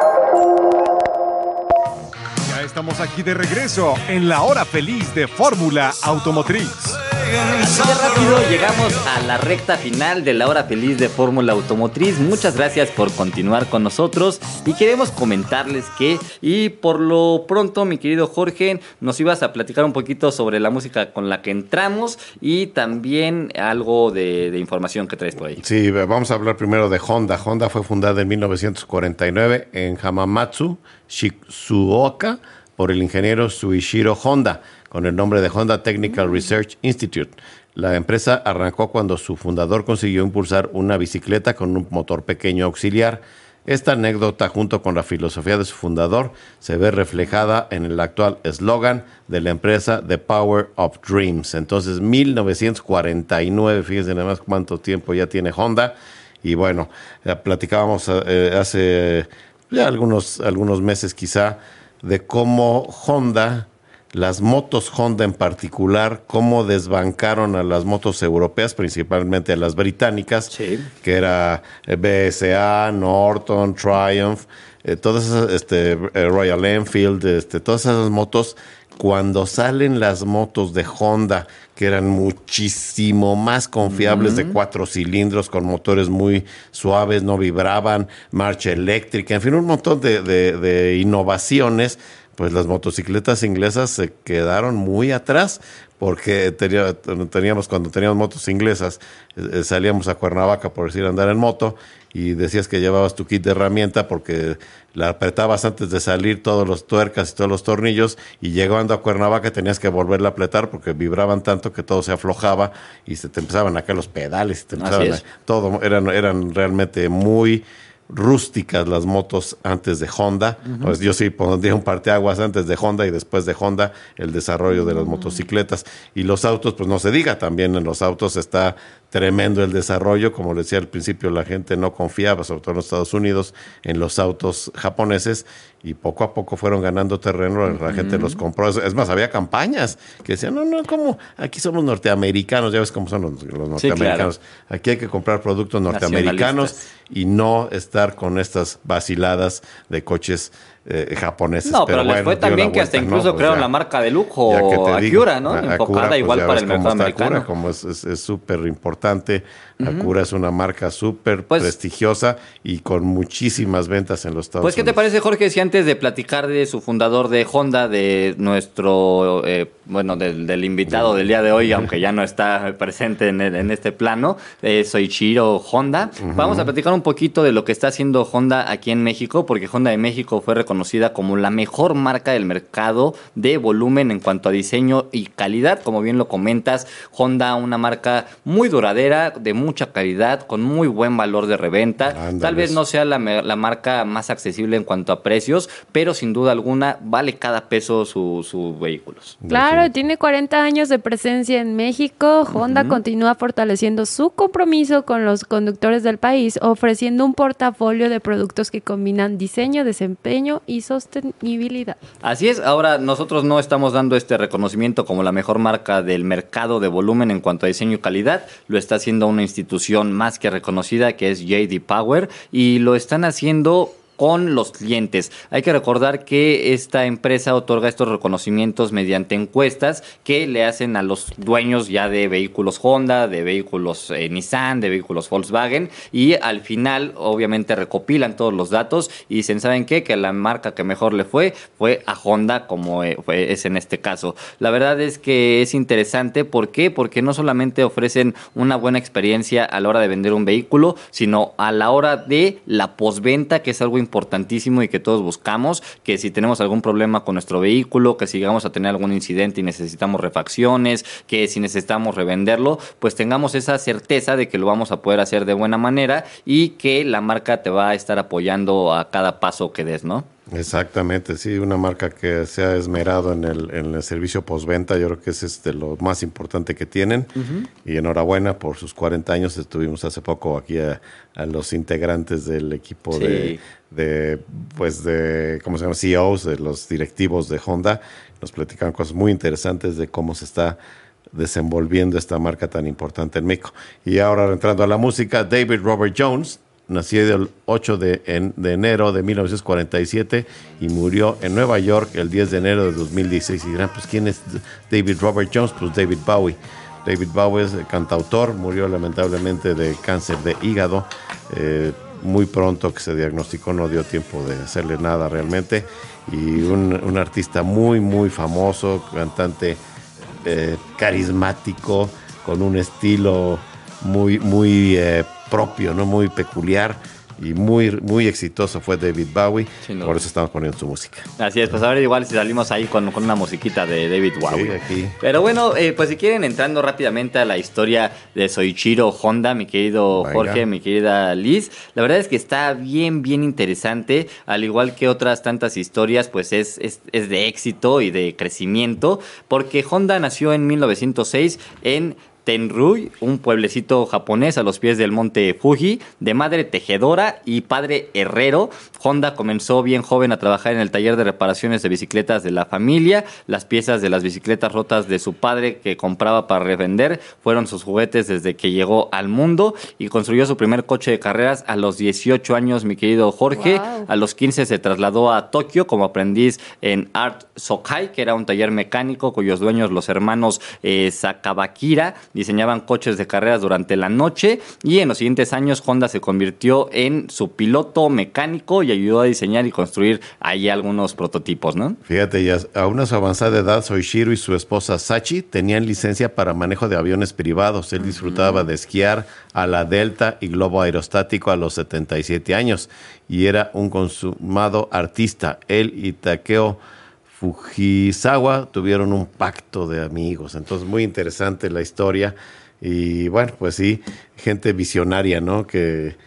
C: Estamos aquí de regreso en la Hora Feliz de Fórmula Automotriz.
D: Así de rápido llegamos a la recta final de la Hora Feliz de Fórmula Automotriz. Muchas gracias por continuar con nosotros y queremos comentarles que, y por lo pronto, mi querido Jorge, nos ibas a platicar un poquito sobre la música con la que entramos y también algo de, de información que traes por ahí.
F: Sí, vamos a hablar primero de Honda. Honda fue fundada en mil novecientos cuarenta y nueve en Hamamatsu, Shizuoka, por el ingeniero Shuichiro Honda, con el nombre de Honda Technical Research Institute. La empresa arrancó cuando su fundador consiguió impulsar una bicicleta con un motor pequeño auxiliar. Esta anécdota, junto con la filosofía de su fundador, se ve reflejada en el actual eslogan de la empresa The Power of Dreams. Entonces, mil novecientos cuarenta y nueve, fíjense nada más cuánto tiempo ya tiene Honda. Y bueno, platicábamos eh, hace ya algunos, algunos meses quizá, de cómo Honda, las motos Honda en particular, cómo desbancaron a las motos europeas, principalmente a las británicas, sí. que era B S A, Norton, Triumph, eh, todas esas, este, Royal Enfield, este, todas esas motos. Cuando salen las motos de Honda, que eran muchísimo más confiables, uh-huh. de cuatro cilindros, con motores muy suaves, no vibraban, marcha eléctrica, en fin, un montón de, de, de innovaciones, pues las motocicletas inglesas se quedaron muy atrás, porque tenía, teníamos, cuando teníamos motos inglesas, eh, salíamos a Cuernavaca, por decir, andar en moto, y decías que llevabas tu kit de herramienta porque la apretabas antes de salir todos los tuercas y todos los tornillos, y llegando a Cuernavaca tenías que volverla a apretar porque vibraban tanto que todo se aflojaba y se te empezaban a caer los pedales y te empezaban a, todo, eran, eran realmente muy rústicas las motos antes de Honda. Uh-huh. Pues yo sí pondría un parteaguas antes de Honda y después de Honda el desarrollo de las motocicletas. Y los autos, pues no se diga, también en los autos está tremendo el desarrollo. Como les decía al principio, la gente no confiaba, sobre todo en los Estados Unidos, en los autos japoneses, y poco a poco fueron ganando terreno, la uh-huh. gente los compró. Es más, había campañas que decían, no, no, ¿cómo? Aquí somos norteamericanos, ya ves cómo son los, los norteamericanos. Sí, claro. Aquí hay que comprar productos norteamericanos y no estar con estas vaciladas de coches eh, japoneses.
D: No, pero, pero les bueno, fue también que hasta incluso no, pues crearon ya, la marca de lujo Acura,
F: digo,
D: ¿no? Enfocada
F: Acura, pues
D: igual para el mercado americano.
F: Acura, como es súper importante. Uh-huh. Acura es una marca súper pues, prestigiosa y con muchísimas ventas en los Estados
D: pues,
F: Unidos. Pues,
D: ¿qué te parece, Jorge, si antes de platicar de su fundador de Honda, de nuestro, eh, bueno, del, del invitado del día de hoy, aunque ya no está presente en, en este plano, eh, Soichiro Honda, uh-huh. vamos a platicar un poquito de lo que está haciendo Honda aquí en México, porque Honda de México fue reconocida como la mejor marca del mercado de volumen en cuanto a diseño y calidad. Como bien lo comentas, Honda, una marca muy duradera, de mucha calidad, con muy buen valor de reventa. Ándales. Tal vez no sea la, la marca más accesible en cuanto a precios, pero sin duda alguna vale cada peso sus su vehículos.
E: Claro, tiene cuarenta años de presencia en México. Honda uh-huh. continúa fortaleciendo su compromiso con los conductores del país, ofreciendo un portafolio de productos que combinan diseño, desempeño y sostenibilidad.
D: Así es. Ahora, nosotros no estamos dando este reconocimiento como la mejor marca del mercado de volumen en cuanto a diseño y calidad. Lo está haciendo una institución más que reconocida, que es J D Power, y lo están haciendo con los clientes. Hay que recordar que esta empresa otorga estos reconocimientos mediante encuestas que le hacen a los dueños ya de vehículos Honda, de vehículos eh, Nissan, de vehículos Volkswagen, y al final obviamente recopilan todos los datos y dicen, ¿saben qué? Que la marca que mejor le fue fue a Honda, como eh, fue, es en este caso. La verdad es que es interesante. ¿Por qué? Porque no solamente ofrecen una buena experiencia a la hora de vender un vehículo, sino a la hora de la postventa, que es algo importantísimo y que todos buscamos, que si tenemos algún problema con nuestro vehículo, que si llegamos a tener algún incidente y necesitamos refacciones, que si necesitamos revenderlo, pues tengamos esa certeza de que lo vamos a poder hacer de buena manera y que la marca te va a estar apoyando a cada paso que des, ¿no?
F: Exactamente, sí, una marca que se ha esmerado en el, en el servicio postventa. Yo creo que ese es de lo más importante que tienen. Uh-huh. Y enhorabuena por sus cuarenta años. Estuvimos hace poco aquí a, a los integrantes del equipo sí. de, de, pues de, ¿cómo se llama? C E Os, de los directivos de Honda. Nos platicaban cosas muy interesantes de cómo se está desenvolviendo esta marca tan importante en México. Y ahora entrando a la música, David Robert Jones nació el ocho de enero de mil novecientos cuarenta y siete y murió en Nueva York el diez de enero de dos mil dieciséis. Y dirán, pues, ¿quién es David Robert Jones? Pues David Bowie. David Bowie es cantautor, murió lamentablemente de cáncer de hígado. Eh, muy pronto que se diagnosticó, no dio tiempo de hacerle nada realmente. Y un, un artista muy, muy famoso, cantante eh, carismático, con un estilo muy, muy eh, propio, ¿no? Muy peculiar y muy, muy exitoso fue David Bowie. Sí, no. Por eso estamos poniendo su música.
D: Así es, pues a ver igual si salimos ahí con, con una musiquita de David Bowie.
F: Sí, aquí.
D: Pero bueno, eh, pues si quieren, entrando rápidamente a la historia de Soichiro Honda, mi querido Venga. Jorge, mi querida Liz, la verdad es que está bien, bien interesante. Al igual que otras tantas historias, pues es, es, es de éxito y de crecimiento, porque Honda nació en mil novecientos seis en Tenrui, un pueblecito japonés a los pies del monte Fuji, de madre tejedora y padre herrero. Honda comenzó bien joven a trabajar en el taller de reparaciones de bicicletas de la familia. Las piezas de las bicicletas rotas de su padre que compraba para revender fueron sus juguetes desde que llegó al mundo, y construyó su primer coche de carreras a los dieciocho años, mi querido Jorge. Wow. A los quince se trasladó a Tokio como aprendiz en Art Sokai, que era un taller mecánico cuyos dueños, los hermanos eh, Sakabakira, diseñaban coches de carreras durante la noche, y en los siguientes años Honda se convirtió en su piloto mecánico y ayudó a diseñar y construir ahí algunos prototipos, ¿no?
F: Fíjate, ya a una su avanzada edad, Soichiro y su esposa Sachi tenían licencia para manejo de aviones privados. Él disfrutaba uh-huh. de esquiar a la Delta y globo aerostático a los setenta y siete años, y era un consumado artista. Él y Takeo Fujisawa tuvieron un pacto de amigos. Entonces, muy interesante la historia. Y bueno, pues sí, gente visionaria, ¿no? Que,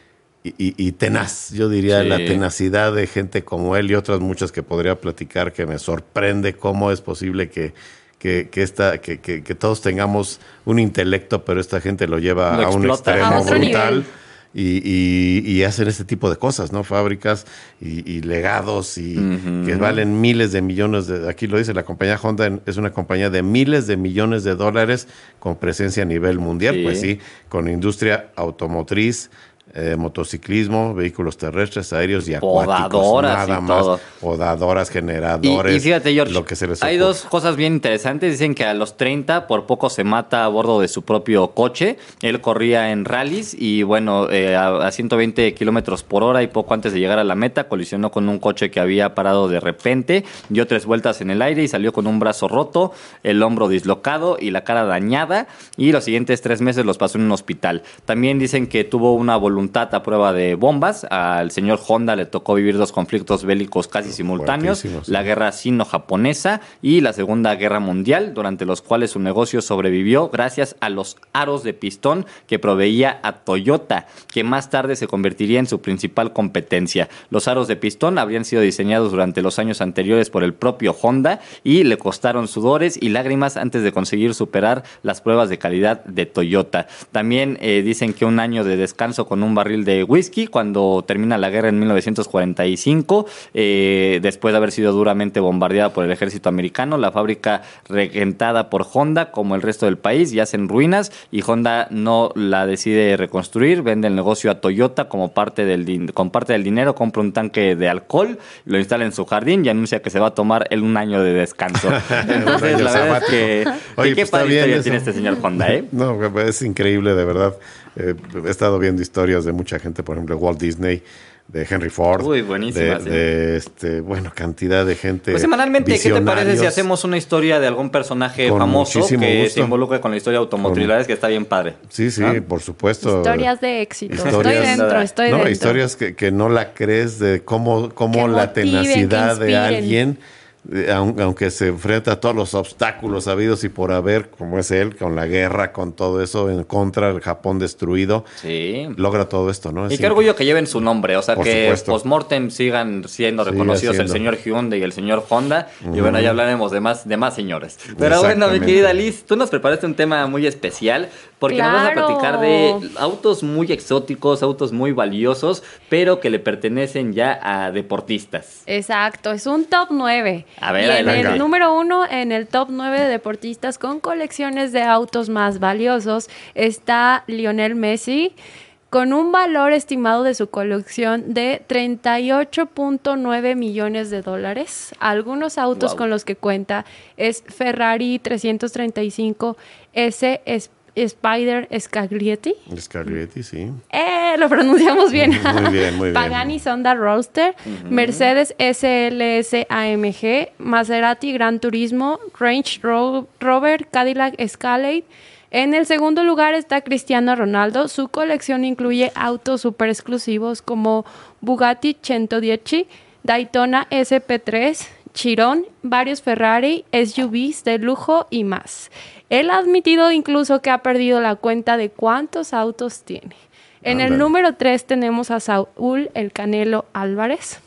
F: y, y tenaz. Yo diría
D: Sí.
F: la tenacidad de gente como él y otras muchas que podría platicar, que me sorprende cómo es posible que, que, que, esta, que, que, que todos tengamos un intelecto, pero esta gente lo lleva
D: Lo
F: a un
D: explota.
F: extremo
E: A otro
F: brutal.
E: nivel.
F: Y, y, y hacen este tipo de cosas, ¿no? Fábricas y, y legados y
D: Ujú.
F: que valen miles de millones de... Aquí lo dice, la compañía Honda es una compañía de miles de millones de dólares con presencia a nivel mundial,
D: Sí.
F: pues sí, con industria automotriz, eh, motociclismo, vehículos terrestres, aéreos y acuáticos.
D: Podadoras
F: Nada
D: y
F: más.
D: todo.
F: Podadoras,
D: Y,
F: generadores.
D: y fíjate, George,
F: lo que se les
D: hay
F: ocurra.
D: dos cosas bien interesantes. Dicen que a los treinta por poco se mata a bordo de su propio coche. Él corría en rallies y bueno, eh, a, a ciento veinte kilómetros por hora y poco antes de llegar a la meta colisionó con un coche que había parado de repente, dio tres vueltas en el aire y salió con un brazo roto, el hombro dislocado y la cara dañada, y los siguientes tres meses los pasó en un hospital. También dicen que tuvo una voluntad a prueba de bombas. Al señor Honda le tocó vivir dos conflictos bélicos casi simultáneos,
F: Fuertísimos, sí.
D: la guerra sino-japonesa y la Segunda Guerra Mundial, durante los cuales su negocio sobrevivió gracias a los aros de pistón que proveía a Toyota, que más tarde se convertiría en su principal competencia. Los aros de pistón habrían sido diseñados durante los años anteriores por el propio Honda y le costaron sudores y lágrimas antes de conseguir superar las pruebas de calidad de Toyota. También eh, dicen que un año de descanso con un barril de whisky cuando termina la guerra en mil novecientos cuarenta y cinco, eh, después de haber sido duramente bombardeada por el ejército americano. La fábrica regentada por Honda, como el resto del país, yace en ruinas y Honda no la decide reconstruir, vende el negocio a Toyota como parte del din- con parte del dinero, compra un tanque de alcohol, lo instala en su jardín y anuncia que se va a tomar el un año de descanso. Entonces,
F: año
D: la verdad es
F: sabático.
D: que, que
F: Oye,
D: qué
F: pues, está
D: padre
F: bien
D: historia
F: eso.
D: tiene este señor Honda, ¿eh?
F: No, es increíble, de verdad. Eh, he estado viendo historias de mucha gente, por ejemplo, Walt Disney, de Henry Ford.
D: Uy, buenísimas,
F: De,
D: sí.
F: de, este, bueno, cantidad de gente.
D: Pues semanalmente, ¿qué te parece si
F: visionarios.
D: hacemos una historia de algún personaje
F: Con
D: famoso
F: muchísimo
D: que
F: gusto.
D: se involucre con la historia automotriz?
F: Con-
D: La verdad es que está bien padre.
F: Sí, sí,
D: ¿Ah?
F: por supuesto.
E: Historias de éxito. Estoy
F: Historias-
E: dentro, estoy
F: no,
E: dentro.
F: historias que, que no la crees de cómo, cómo
E: Que
F: la
E: motiven,
F: tenacidad
E: que
F: de
E: inspiren.
F: alguien, eh, aun- aunque se enfrenta a todos los obstáculos habidos y por haber, como es él, con la guerra, con todo eso, en contra del Japón destruido,
D: Sí.
F: logra todo esto, ¿no?
D: Y
F: Es
D: qué orgullo que lleven su nombre, o sea,
F: Por
D: que
F: supuesto.
D: post-mortem sigan siendo
F: Siga
D: reconocidos el
F: siendo.
D: señor Hyundai y el señor Honda. Y
F: Ujú.
D: bueno, ya hablaremos de más, de más señores. Pero bueno, mi
F: Exactamente.
D: querida Liz, tú nos preparaste un tema muy especial porque nos vas a
E: Claro.
D: platicar de autos muy exóticos, autos muy valiosos, pero que le pertenecen ya a deportistas.
E: Exacto, es un top nueve.
D: A ver,
E: y en
D: adelante.
E: el número uno, en el top nueve de deportistas con colecciones de autos más valiosos, está Lionel Messi, con un valor estimado de su colección de treinta y ocho punto nueve millones de dólares. Algunos autos
D: Wow.
E: con los que cuenta es Ferrari trescientos treinta y cinco S es- Spider Scaglietti.
F: Scaglietti, sí.
E: Eh, lo pronunciamos bien.
F: Muy bien, muy bien.
E: Pagani Sonda Roadster, Mercedes S L S A M G, Maserati Gran Turismo, Range Ro- Rover, Cadillac Escalade. En el segundo lugar está Cristiano Ronaldo. Su colección incluye autos super exclusivos como Bugatti ciento dieci, Daytona S P tres, Chiron, varios Ferrari, S U Vs de lujo y más. Él ha admitido incluso que ha perdido la cuenta de cuántos autos tiene. En el
F: Ándale.
E: número tres tenemos a Saúl El Canelo Álvarez.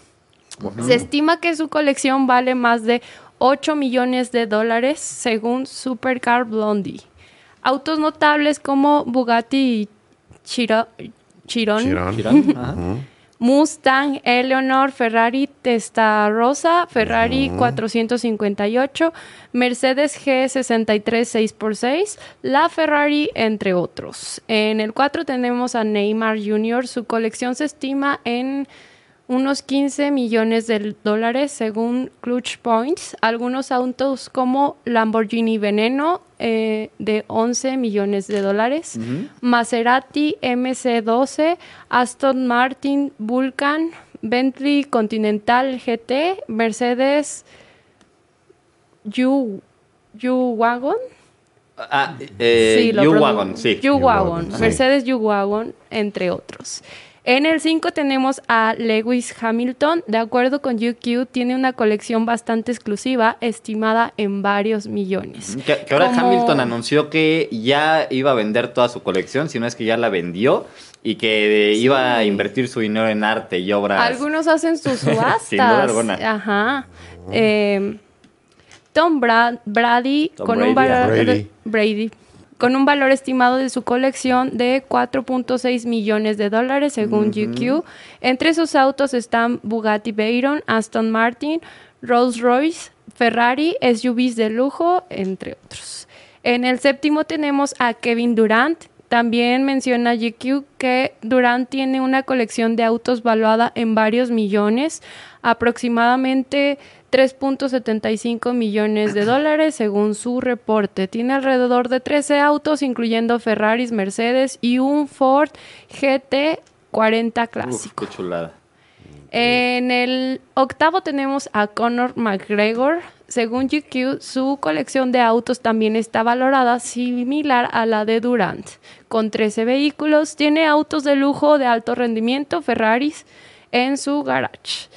E: Se estima que su colección vale más de ocho millones de dólares según Supercar Blondie. Autos notables como Bugatti Chiro- Chiron,
F: Chirón.
D: Girón, ajá.
F: Ujú.
E: Mustang, Eleanor, Ferrari Testarossa, Ferrari cuatrocientos cincuenta y ocho, Mercedes G sesenta y tres seis por seis, la Ferrari, entre otros. En el cuatro tenemos a Neymar junior Su colección se estima en unos quince millones de dólares según Clutch Points. Algunos autos como Lamborghini Veneno eh, de once millones de dólares.
D: Ujú.
E: Maserati M C doce, Aston Martin Vulcan, Bentley Continental G T, Mercedes U- U-Wagon.
D: Ah, eh,
E: lo
D: U-Wagon,
E: pronun-
D: sí.
E: U-Wagon,
F: U-Wagon, sí.
E: Mercedes U-Wagon, entre otros. En el cinco tenemos a Lewis Hamilton. De acuerdo con U Q, tiene una colección bastante exclusiva, estimada en varios millones.
D: Que, que ahora
E: Como-
D: Hamilton anunció que ya iba a vender toda su colección, si no es que ya la vendió. y que iba a invertir su dinero en arte y obras.
E: Algunos hacen sus subastas.
D: Sin duda alguna.
E: Ajá. Eh, Tom Bra- Brady,
D: Tom
E: con
D: Brady,
E: un valor
F: Brady.
E: Brady, con un valor estimado de su colección de cuatro punto seis millones de dólares según
D: Uh-huh.
E: G Q. Entre sus autos están Bugatti Veyron, Aston Martin, Rolls Royce, Ferrari, S U Vs de lujo, entre otros. En el séptimo tenemos a Kevin Durant. También menciona G Q que Durant tiene una colección de autos valuada en varios millones, aproximadamente tres punto setenta y cinco millones de dólares según su reporte. Tiene alrededor de trece autos, incluyendo Ferraris, Mercedes y un Ford G T cuarenta clásico.
D: Uf, qué chulada.
E: En el octavo tenemos a Conor McGregor. Según G Q, su colección de autos también está valorada similar a la de Durant. Con trece vehículos, tiene autos de lujo de alto rendimiento, Ferraris, en su garage.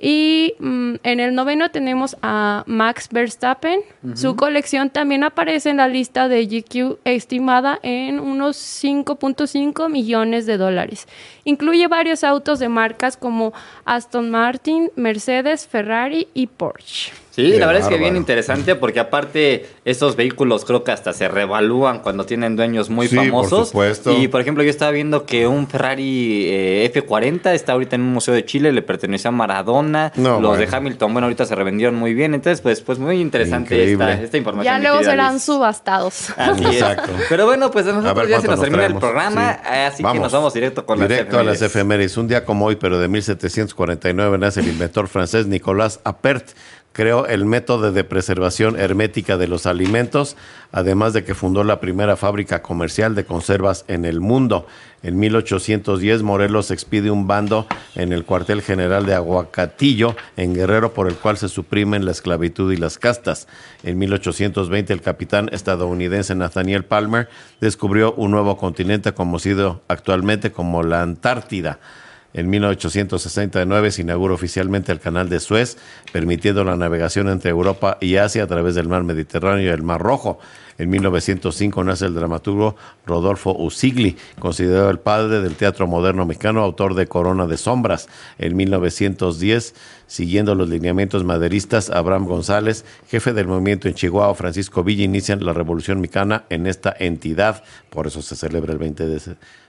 E: Y mm, en el noveno tenemos a Max Verstappen. Uh-huh. Su colección también aparece en la lista de G Q, estimada en unos cinco punto cinco millones de dólares. Incluye varios autos de marcas como Aston Martin, Mercedes, Ferrari y Porsche.
D: Sí,
F: Qué
D: la verdad
F: bárbaro.
D: es que bien interesante porque aparte estos vehículos creo que hasta se revalúan cuando tienen dueños muy
F: Sí, por
D: famosos.
F: supuesto.
D: Y por ejemplo yo estaba viendo que un Ferrari eh, F cuarenta está ahorita en un museo de Chile, le pertenecía a Maradona.
F: No,
D: Los
F: bueno.
D: de Hamilton, bueno, ahorita se revendieron muy bien. Entonces, pues, pues muy interesante
F: Increíble.
D: esta, esta información.
E: Ya
D: mi
E: luego
D: querida
E: serán
D: Liz.
E: subastados.
D: Así es.
F: Exacto.
D: Pero bueno, pues a nosotros
F: A ver
D: ya se
F: cuánto
D: nos
F: nos
D: termina el
F: traemos.
D: programa,
F: Sí.
D: así que
F: Vamos.
D: nos vamos directo con
F: Directo
D: las
F: a las
D: efemérides.
F: efemérides. Un día como hoy, pero de mil setecientos cuarenta y nueve, nace el inventor francés Nicolas Appert. Creó el método de preservación hermética de los alimentos, además de que fundó la primera fábrica comercial de conservas en el mundo. En mil ochocientos diez, Morelos expide un bando en el cuartel general de Aguacatillo, en Guerrero, por el cual se suprimen la esclavitud y las castas. En mil ochocientos veinte, el capitán estadounidense Nathaniel Palmer descubrió un nuevo continente conocido actualmente como la Antártida. En mil ochocientos sesenta y nueve se inaugura oficialmente el Canal de Suez, permitiendo la navegación entre Europa y Asia a través del mar Mediterráneo y el Mar Rojo. En mil novecientos cinco nace el dramaturgo Rodolfo Usigli, considerado el padre del teatro moderno mexicano, autor de Corona de Sombras. En mil novecientos diez, siguiendo los lineamientos maderistas, Abraham González, jefe del movimiento en Chihuahua, Francisco Villa, inician la Revolución Mexicana en esta entidad. Por eso se celebra el veinte de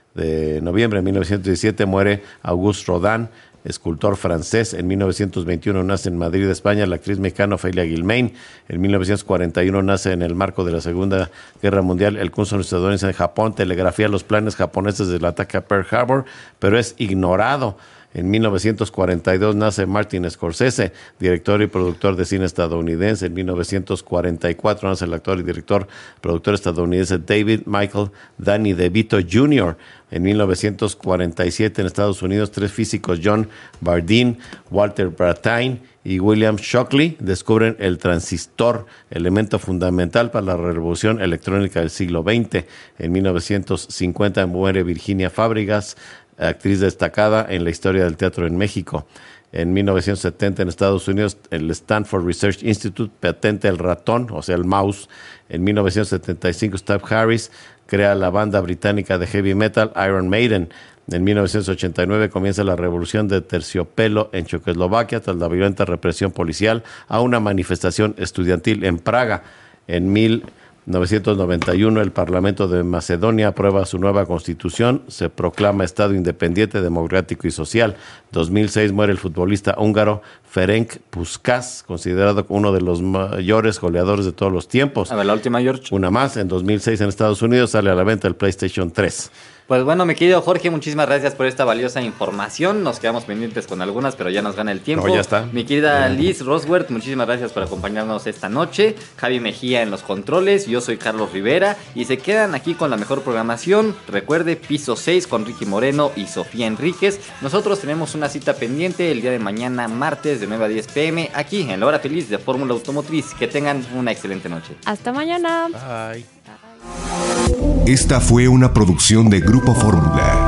F: de noviembre de mil novecientos diecisiete. Muere Auguste Rodin, escultor francés. En mil novecientos veintiuno nace en Madrid, España, la actriz mexicana Ofelia Guilmain. En mil novecientos cuarenta y uno nace en el marco de la Segunda Guerra Mundial el cónsul estadounidense en Japón. Telegrafía los planes japoneses del ataque a Pearl Harbor, pero es ignorado. En mil novecientos cuarenta y dos nace Martin Scorsese, director y productor de cine estadounidense. En mil novecientos cuarenta y cuatro nace el actor y director, productor estadounidense David Michael Danny DeVito junior En mil novecientos cuarenta y siete en Estados Unidos, tres físicos, John Bardeen, Walter Brattain y William Shockley, descubren el transistor, elemento fundamental para la revolución electrónica del siglo veinte. En mil novecientos cincuenta muere Virginia Fábregas, actriz destacada en la historia del teatro en México. En mil novecientos setenta en Estados Unidos, el Stanford Research Institute patenta el ratón, o sea, el mouse. En mil novecientos setenta y cinco, Steve Harris crea la banda británica de heavy metal Iron Maiden. En mil novecientos ochenta y nueve comienza la revolución de terciopelo en Checoslovaquia tras la violenta represión policial a una manifestación estudiantil en Praga. En mil novecientos noventa y uno el Parlamento de Macedonia aprueba su nueva constitución, se proclama Estado independiente, democrático y social. dos mil seis muere el futbolista húngaro Ferenc Puskás, considerado uno de los mayores goleadores de todos los tiempos.
D: A ver, la última, George.
F: Una más, en dos mil seis en Estados Unidos sale a la venta el PlayStation tres.
D: Pues bueno, mi querido Jorge, muchísimas gracias por esta valiosa información. Nos quedamos pendientes con algunas, pero ya nos gana el tiempo.
F: No, ya está.
D: Mi querida Liz Rosworth, muchísimas gracias por acompañarnos esta noche. Javi Mejía en los controles, yo soy Carlos Rivera y se quedan aquí con la mejor programación. Recuerde, Piso seis con Ricky Moreno y Sofía Enríquez. Nosotros tenemos una cita pendiente el día de mañana, martes, de nueve a diez pm, aquí en la hora feliz de Fórmula Automotriz. Que tengan una excelente noche.
E: Hasta mañana.
F: Bye.
C: Esta fue una producción de Grupo Fórmula.